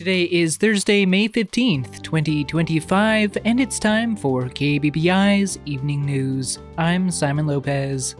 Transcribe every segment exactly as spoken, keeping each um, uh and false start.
Today is Thursday, May fifteenth, twenty twenty-five, and it's time for K B B I's Evening News. I'm Simon Lopez.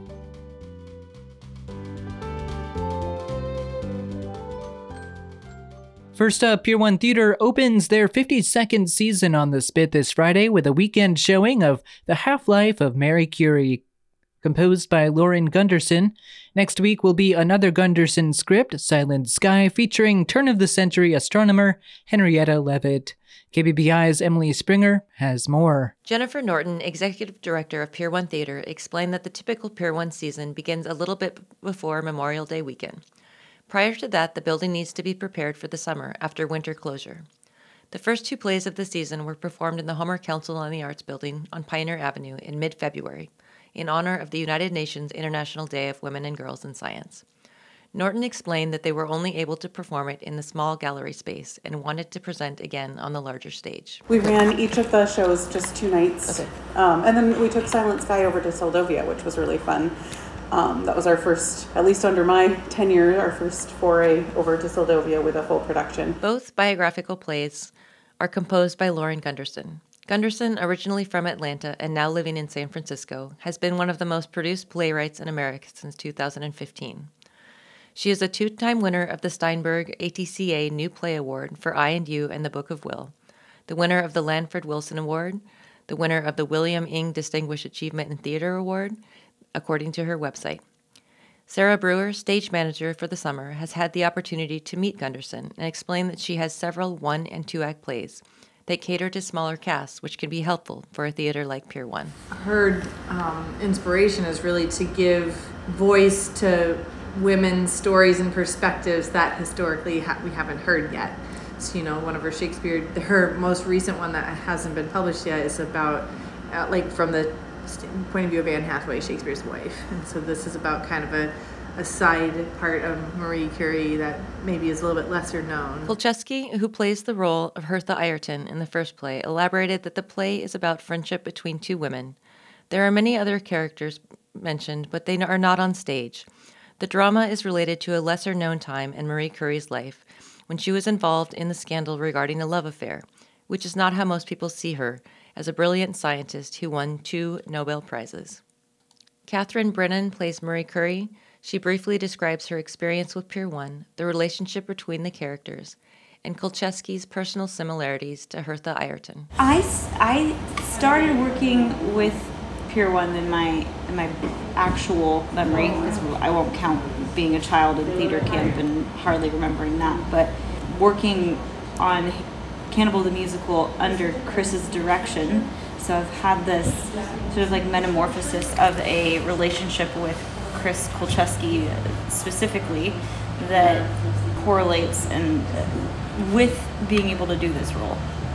First up, Pier one Theater opens their fifty-second season on the Spit this Friday with a weekend showing of The Half-Life of Marie Curie, composed by Lauren Gunderson. Next week will be another Gunderson script, Silent Sky, featuring turn-of-the-century astronomer Henrietta Leavitt. K B B I's Emily Springer has more. Jennifer Norton, executive director of Pier one Theater, explained that the typical Pier one season begins a little bit before Memorial Day weekend. Prior to that, the building needs to be prepared for the summer after winter closure. The first two plays of the season were performed in the Homer Council on the Arts building on Pioneer Avenue in mid-February, in honor of the United Nations International Day of Women and Girls in Science. Norton explained that they were only able to perform it in the small gallery space and wanted to present again on the larger stage. We ran each of the shows just two nights, Okay. um, and then we took Silent Sky over to Seldovia, which was really fun. Um, that was our first, at least under my tenure, our first foray over to Seldovia with a full production. Both biographical plays are composed by Lauren Gunderson. Gunderson, originally from Atlanta and now living in San Francisco, has been one of the most produced playwrights in America since two thousand fifteen. She is a two-time winner of the Steinberg A T C A New Play Award for I and You and the Book of Will, the winner of the Lanford Wilson Award, the winner of the William Ing Distinguished Achievement in Theater Award, according to her website. Sarah Brewer, stage manager for the summer, has had the opportunity to meet Gunderson and explained that she has several one- and two-act plays that cater to smaller casts, which can be helpful for a theater like Pier one. Her um, inspiration is really to give voice to women's stories and perspectives that historically ha- we haven't heard yet. So, you know, one of her Shakespeare, her most recent one that hasn't been published yet is about, uh, like, from the point of view of Anne Hathaway, Shakespeare's wife. And so this is about kind of a, a side part of Marie Curie that maybe is a little bit lesser known. Kolcheski, who plays the role of Hertha Ayrton in the first play, elaborated that the play is about friendship between two women. There are many other characters mentioned, but they are not on stage. The drama is related to a lesser-known time in Marie Curie's life, when she was involved in the scandal regarding a love affair, which is not how most people see her, as a brilliant scientist who won two Nobel Prizes. Catherine Brennan plays Marie Curie. She briefly describes her experience with Pier one, the relationship between the characters, and Kolcheski's personal similarities to Hertha Ayrton. I, I started working with Pier one in my in my actual memory, because I won't count being a child in theater camp and hardly remembering that, but working on Cannibal the Musical under Chris's direction. So I've had this sort of like metamorphosis of a relationship with Chris Kolcheski specifically that correlates and with being able to do this role.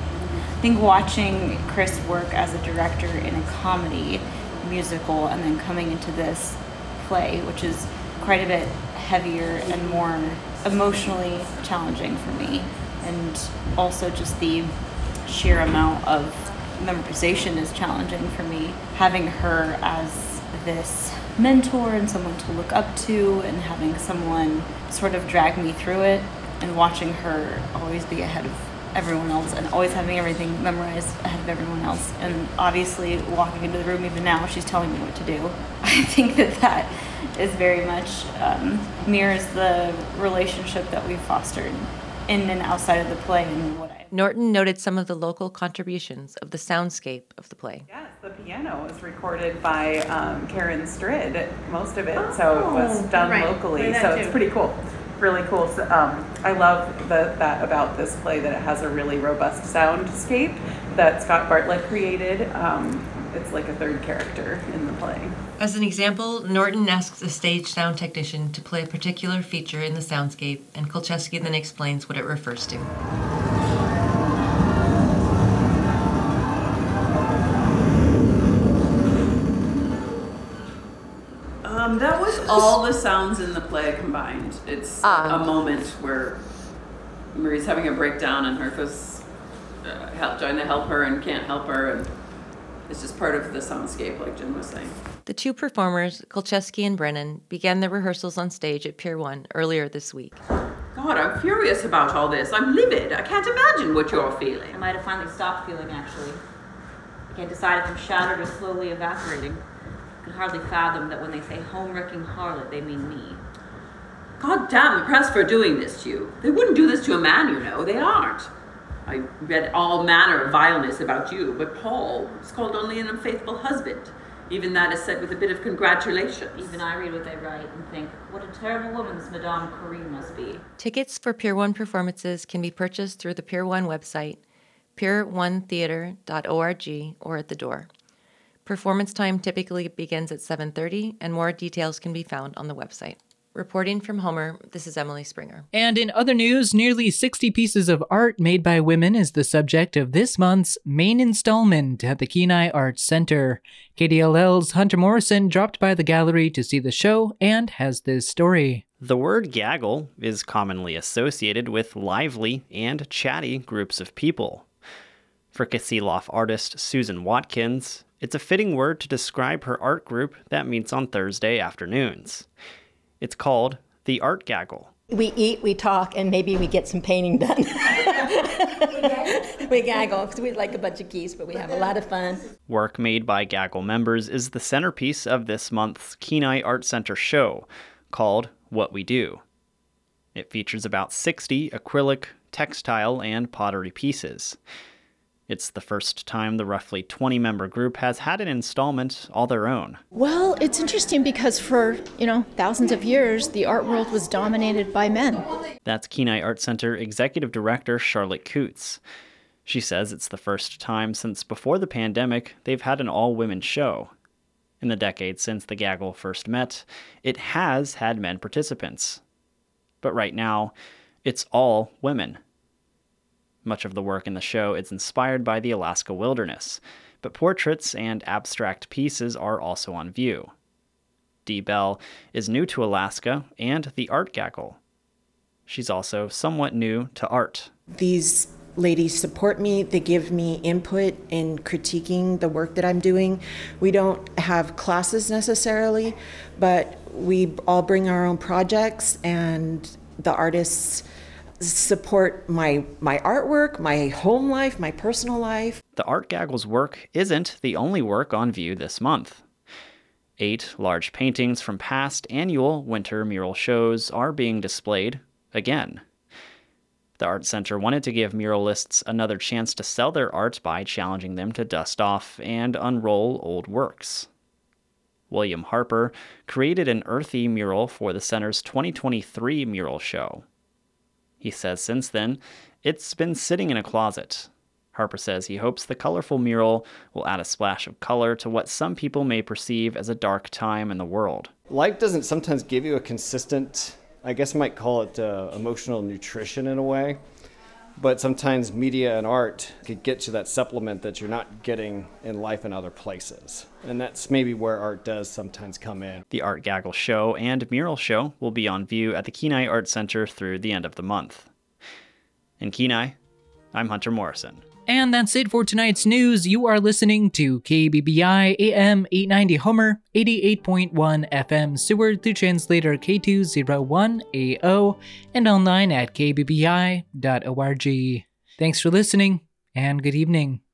I think watching Chris work as a director in a comedy musical and then coming into this play, which is quite a bit heavier and more emotionally challenging for me, and also just the sheer amount of memorization is challenging for me. Having her as this mentor and someone to look up to, and having someone sort of drag me through it, and watching her always be ahead of everyone else and always having everything memorized ahead of everyone else, and obviously walking into the room even now she's telling me what to do. I think that that is very much um, mirrors the relationship that we've fostered in and outside of the play. And what I Norton noted some of the local contributions of the soundscape of the play. Yes, the piano was recorded by um, Karen Strid, most of it, oh, so it was done right. locally, so it's pretty cool. Really cool. So, um, I love the, that about this play, that it has a really robust soundscape that Scott Bartlett created. Um, it's like a third character in the play. As an example, Norton asks a stage sound technician to play a particular feature in the soundscape, and Kolcheski then explains what it refers to. Um, that was all the sounds in the play combined. It's Ah. a moment where Marie's having a breakdown and Hertha's uh, help, trying to help her and can't help her, and it's just part of the soundscape, like Jim was saying. The two performers, Kolcheski and Brennan, began their rehearsals on stage at Pier one earlier this week. God, I'm furious about all this. I'm livid. I can't imagine what you're feeling. I might have finally stopped feeling, actually. I can't decide if I'm shattered or slowly evaporating. I can hardly fathom that when they say home-wrecking harlot, they mean me. God damn the press for doing this to you. They wouldn't do this to a man, you know. They aren't. I read all manner of vileness about you, but Paul is called only an unfaithful husband. Even that is said with a bit of congratulations. Even I read what they write and think, what a terrible woman this Madame Karim must be. Tickets for Pier one performances can be purchased through the Pier one website, pier one theater dot org, or at the door. Performance time typically begins at seven thirty, and more details can be found on the website. Reporting from Homer, this is Emily Springer. And in other news, nearly sixty pieces of art made by women is the subject of this month's main installment at the Kenai Arts Center. K D L L's Hunter Morrison dropped by the gallery to see the show and has this story. The word gaggle is commonly associated with lively and chatty groups of people. For Kasilof artist Susan Watkins, it's a fitting word to describe her art group that meets on Thursday afternoons. It's called the Art Gaggle. We eat, we talk, and maybe we get some painting done. We gaggle because we like a bunch of geese, but we have a lot of fun. Work made by Gaggle members is the centerpiece of this month's Kenai Art Center show, called What We Do. It features about sixty acrylic, textile, and pottery pieces. It's the first time the roughly twenty-member group has had an installment all their own. Well, it's interesting because for, you know, thousands of years, the art world was dominated by men. That's Kenai Art Center Executive Director Charlotte Coots. She says it's the first time since before the pandemic they've had an all-women show. In the decades since the Gaggle first met, it has had men participants. But right now, it's all women. Much of the work in the show is inspired by the Alaska wilderness, but portraits and abstract pieces are also on view. Dee Bell is new to Alaska and the Art Gaggle. She's also somewhat new to art. These ladies support me. They give me input in critiquing the work that I'm doing. We don't have classes necessarily, but we all bring our own projects, and the artists support my my artwork, my home life, my personal life. The Art Gaggle's work isn't the only work on view this month. Eight large paintings from past annual winter mural shows are being displayed again. The Art Center wanted to give muralists another chance to sell their art by challenging them to dust off and unroll old works. William Harper created an earthy mural for the center's twenty twenty-three mural show. He says since then, it's been sitting in a closet. Harper says he hopes the colorful mural will add a splash of color to what some people may perceive as a dark time in the world. Light doesn't sometimes give you a consistent, I guess I might call it uh, emotional nutrition in a way, but sometimes media and art could get to that supplement that you're not getting in life in other places. And that's maybe where art does sometimes come in. The Art Gaggle show and mural show will be on view at the Kenai Art Center through the end of the month. In Kenai, I'm Hunter Morrison. And that's it for tonight's news. You are listening to K B B I A M eight ninety Homer, eighty-eight point one F M Seward through translator K two oh one A O, and online at k b b i dot org. Thanks for listening, and good evening.